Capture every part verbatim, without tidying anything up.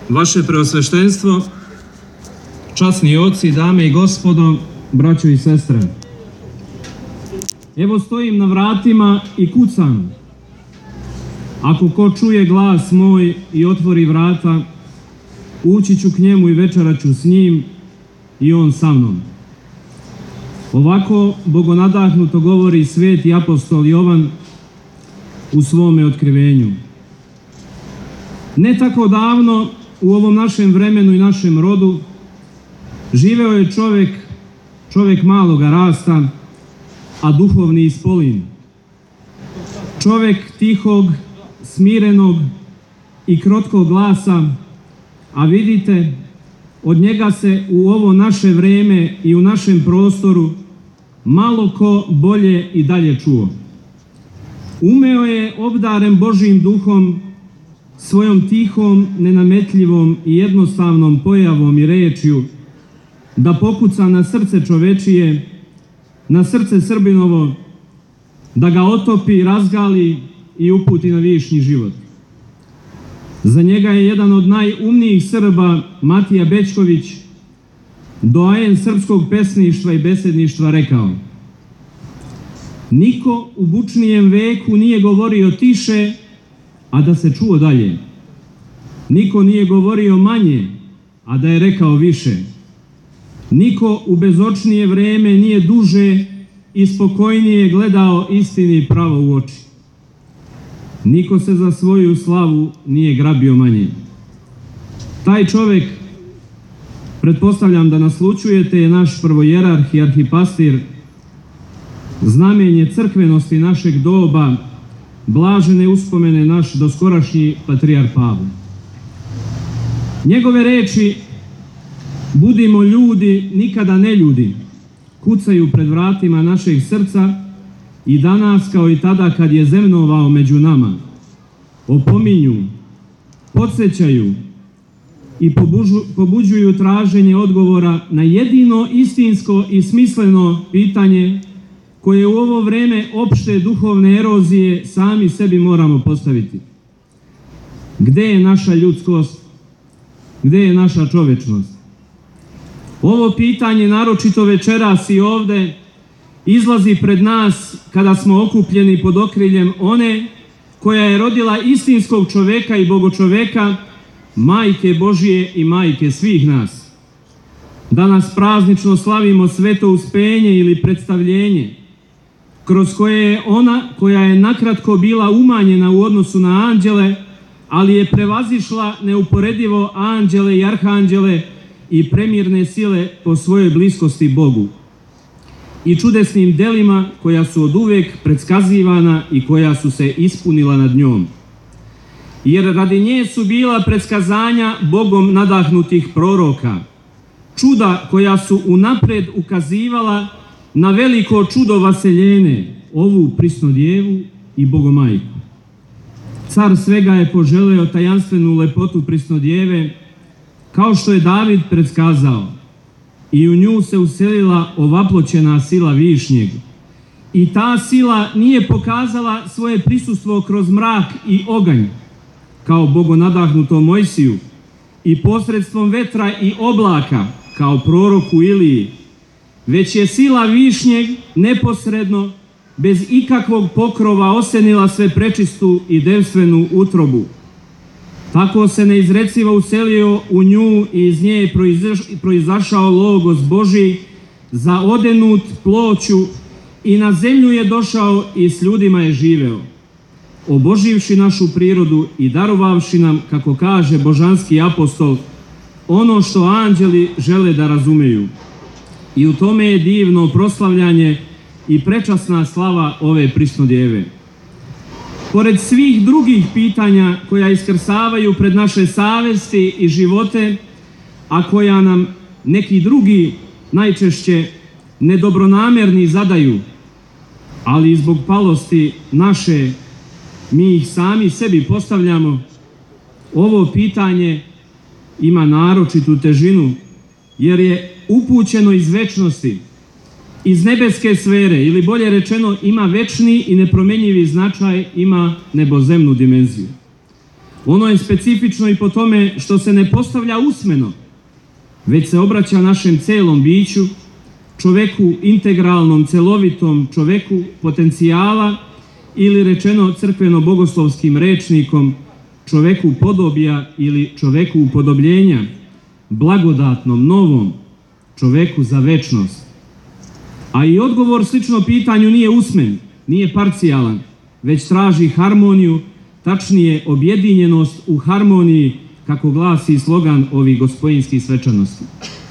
Vaše preosveštenstvo, časni oci, dame i gospodo, braćo i sestre. Evo stojim na vratima i kucam. Ako ko čuje glas moj i otvori vrata, ući ću k njemu i večerat ću s njim i on sa mnom. Ovako bogonadahnuto govori sveti apostol Jovan u svome otkrivenju. Ne tako davno u ovom našem vremenu i našem rodu živeo je čovjek, čovjek maloga rasta, a duhovni ispolin. Čovjek tihog, smirenog i krotkog glasa, a vidite, od njega se u ovo naše vrijeme i u našem prostoru malo ko bolje i dalje čuo. Umeo je, obdaren Božjim duhom, svojom tihom, nenametljivom i jednostavnom pojavom i rečju, da pokuca na srce čovečije, na srce Srbinovo, da ga otopi, razgali i uputi na višnji život. Za njega je jedan od najumnijih Srba, Matija Bećković, doajen srpskog pesništva i besedništva, rekao: niko u bučnijem veku nije govorio tiše, a da se čuo dalje. Niko nije govorio manje, a da je rekao više. Niko u bezočnije vreme nije duže i spokojnije gledao istini pravo u oči. Niko se za svoju slavu nije grabio manje. Taj čovjek, pretpostavljam da naslućujete, je naš prvojerarh i arhipastir, znamenje crkvenosti našeg doba, blažene uspomene naš doskorašnji patrijarh Pavle. Njegove reči budimo ljudi, nikada ne ljudi, kucaju pred vratima našeg srca i danas kao i tada kad je zemnovao među nama. Opominju, podsjećaju i pobužu, pobuđuju traženje odgovora na jedino istinsko i smisleno pitanje koje u ovo vrijeme opšte duhovne erozije sami sebi moramo postaviti. Gde je naša ljudskost? Gde je naša čovečnost? Ovo pitanje, naročito večeras i ovde, izlazi pred nas kada smo okupljeni pod okriljem one koja je rodila istinskog čoveka i bogočoveka, majke Božije i majke svih nas. Danas praznično slavimo sveto uspenje ili predstavljenje, kroz koje je ona, koja je nakratko bila umanjena u odnosu na anđele, ali je prevazišla neuporedivo anđele i arhanđele i premirne sile po svojoj bliskosti Bogu i čudesnim delima koja su oduvek predskazivana i koja su se ispunila nad njom. Jer radi nje su bila predskazanja Bogom nadahnutih proroka, čuda koja su unapred ukazivala na veliko čudo vaseljene, ovu prisnodjevu i Bogomajku. Car svega je poželeo tajanstvenu lepotu prisnodjeve, kao što je David predskazao, i u nju se uselila ovaploćena sila Višnjeg. I ta sila nije pokazala svoje prisustvo kroz mrak i oganj, kao bogonadahnutom Mojsiju, i posredstvom vetra i oblaka, kao proroku Iliji, već je sila Višnjeg neposredno, bez ikakvog pokrova, osenila sve prečistu i devstvenu utrobu. Tako se neizrecivo uselio u nju i iz nje je proizašao Logos Božji, zaodenut ploću, i na zemlju je došao i s ljudima je živeo, oboživši našu prirodu i darovavši nam, kako kaže božanski apostol, ono što anđeli žele da razumeju. I u tome je divno proslavljanje i prečasna slava ove prisnodjeve. Pored svih drugih pitanja koja iskrsavaju pred naše savesti i živote, a koja nam neki drugi, najčešće nedobronamerni, zadaju, ali zbog palosti naše mi ih sami sebi postavljamo, ovo pitanje ima naročitu težinu, jer je upućeno iz večnosti, iz nebeske sfere, ili bolje rečeno ima večni i nepromenjivi značaj, ima nebozemnu dimenziju. Ono je specifično i po tome što se ne postavlja usmeno, već se obraća našem celom biću, čoveku integralnom, celovitom čoveku potencijala ili rečeno crkveno-bogoslovskim rečnikom čoveku podobija ili čoveku upodobljenja, blagodatnom, novom čoveku za večnost. A i odgovor slično pitanju nije usmen, nije parcijalan, već traži harmoniju, tačnije objedinjenost u harmoniji, kako glasi slogan ovih gospojinskih svečanosti.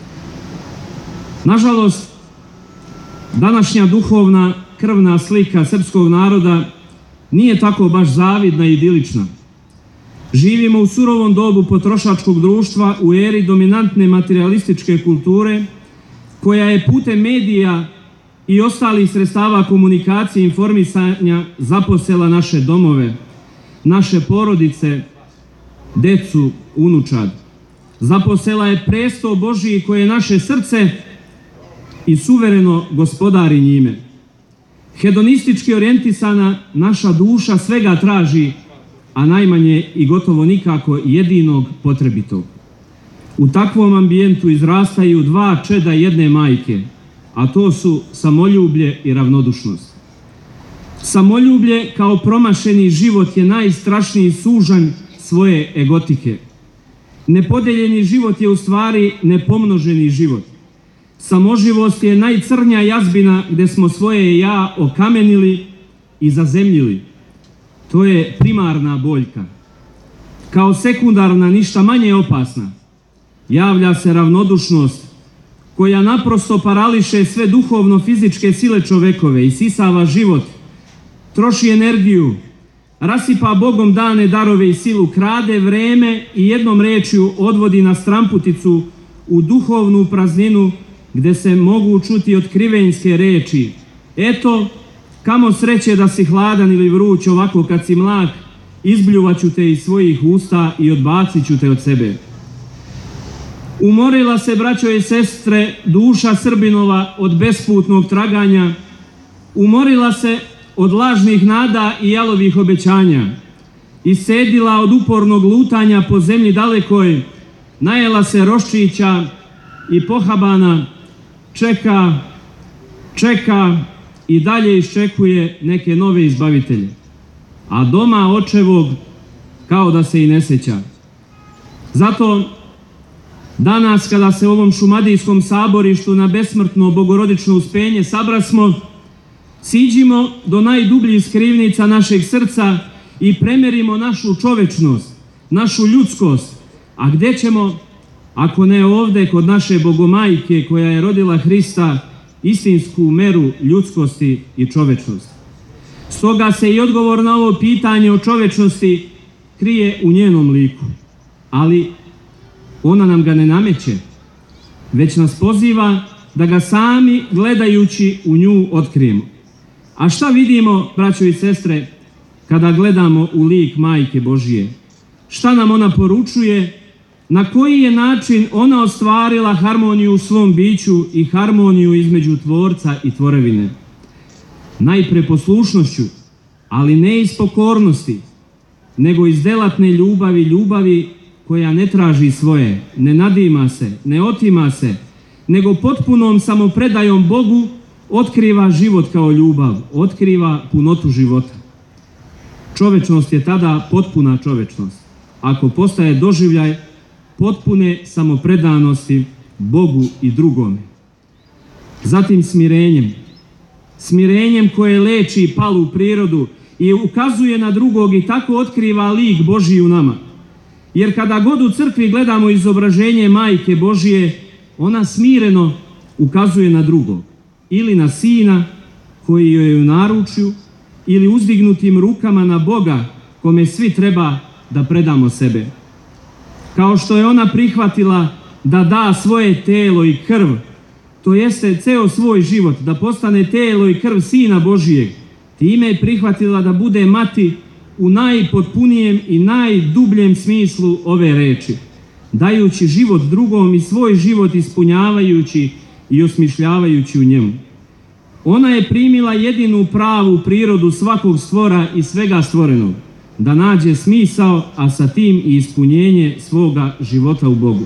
Nažalost, današnja duhovna krvna slika srpskog naroda nije tako baš zavidna i idilična. Živimo u surovom dobu potrošačkog društva u eri dominantne materijalističke kulture, koja je putem medija i ostalih sredstava komunikacije i informisanja zaposela naše domove, naše porodice, decu, unučad. Zaposela je presto Božiji koje je naše srce i suvereno gospodari njime. Hedonistički orijentisana naša duša svega traži, a najmanje i gotovo nikako jedinog potrebitog. U takvom ambijentu izrastaju dva čeda jedne majke, a to su samoljublje i ravnodušnost. Samoljublje kao promašeni život je najstrašniji sužanj svoje egotike. Nepodeljeni život je u stvari nepomnoženi život. Samoživost je najcrnja jazbina gde smo svoje ja okamenili i zazemljili. To je primarna boljka. Kao sekundarna, ništa manje opasna, javlja se ravnodušnost koja naprosto parališe sve duhovno-fizičke sile čovekove, isisava život, troši energiju, rasipa Bogom dane darove i silu, krade vreme i jednom rečju odvodi na stramputicu u duhovnu prazninu gde se mogu čuti otkrivenjske reči. Eto, kamo sreće da si hladan ili vruć, ovako kad si mlak, izbljuvaću te iz svojih usta i odbacit ću te od sebe. Umorila se, braćo i sestre, duša Srbinova od besputnog traganja, umorila se od lažnih nada i jalovih obećanja, isedila od upornog lutanja po zemlji dalekoj, najela se roščića i pohabana, čeka, čeka i dalje iščekuje neke nove izbavitelje. A doma očevog kao da se i ne seća. Zato danas kada se u ovom šumadijskom saborištu na besmrtno bogorodično uspenje sabrasmo, siđimo do najdubljih skrivnica našeg srca i premerimo našu čovečnost, našu ljudskost. A gde ćemo, ako ne ovde kod naše Bogomajke koja je rodila Hrista, istinsku meru ljudskosti i čovečnosti. Stoga se i odgovor na ovo pitanje o čovečnosti krije u njenom liku, ali ona nam ga ne nameće, već nas poziva da ga sami gledajući u nju otkrijemo. A šta vidimo, braćo i sestre, kada gledamo u lik Majke Božije? Šta nam ona poručuje? Na koji je način ona ostvarila harmoniju u svom biću i harmoniju između tvorca i tvorevine? Najpre poslušnošću, ali ne iz pokornosti, nego iz delatne ljubavi, ljubavi koja ne traži svoje, ne nadima se, ne otima se, nego potpunom samopredajom Bogu otkriva život kao ljubav, otkriva punotu života. Čovečnost je tada potpuna čovečnost, ako postaje doživljaj potpune samopredanosti Bogu i drugome. Zatim smirenjem, smirenjem koje leči palu prirodu i ukazuje na drugog i tako otkriva lik Božji u nama. Jer kada god u crkvi gledamo izobraženje Majke Božije, ona smireno ukazuje na drugog, ili na Sina koji joj je u naručju, ili uzdignutim rukama na Boga kome svi treba da predamo sebe. Kao što je ona prihvatila da da svoje telo i krv, to jeste ceo svoj život, da postane telo i krv Sina Božijeg, time je prihvatila da bude mati u najpotpunijem i najdubljem smislu ove reči, dajući život drugom i svoj život ispunjavajući i osmišljavajući u njemu. Ona je primila jedinu pravu prirodu svakog stvora i svega stvorenog, da nađe smisao, a sa tim i ispunjenje svoga života u Bogu.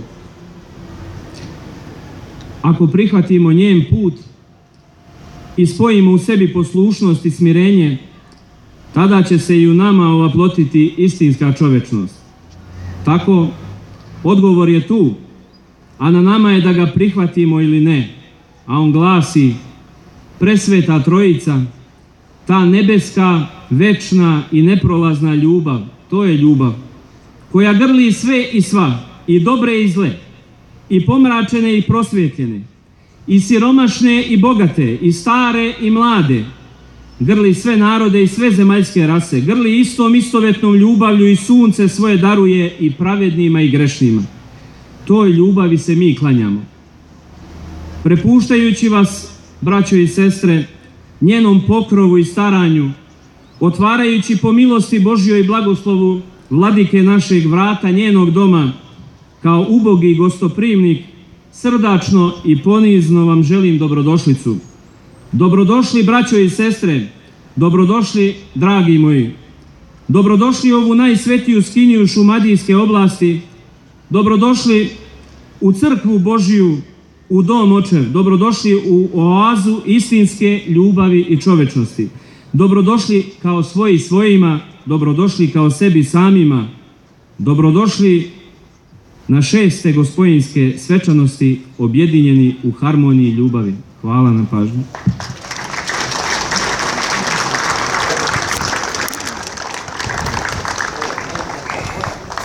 Ako prihvatimo njen put i spojimo u sebi poslušnost i smirenje, tada će se i u nama ovaplotiti istinska čovečnost. Tako, odgovor je tu, a na nama je da ga prihvatimo ili ne. A on glasi: presveta Trojica, ta nebeska, večna i neprolazna ljubav, to je ljubav koja grli sve i sva, i dobre i zle, i pomračene i prosvjetljene, i siromašne i bogate, i stare i mlade, grli sve narode i sve zemaljske rase, grli istom istovjetnom ljubavlju i sunce svoje daruje i pravednima i grešnima. Toj ljubavi se mi klanjamo. Prepuštajući vas, braćo i sestre, njenom pokrovu i staranju, otvarajući po milosti Božjoj i blagoslovu vladike našeg vrata njenog doma, kao ubogi gostoprimnik, srdačno i ponizno vam želim dobrodošlicu. Dobrodošli, braćo i sestre, dobrodošli, dragi moji. Dobrodošli u ovu najsvetiju skiniju Šumadijske oblasti, dobrodošli u crkvu Božju, u dom Očev, dobrodošli u oazu istinske ljubavi i čovečnosti. Dobrodošli kao svoji svojima, dobrodošli kao sebi samima, dobrodošli na šeste gospojinske svečanosti objedinjeni u harmoniji ljubavi. Hvala na pažnju.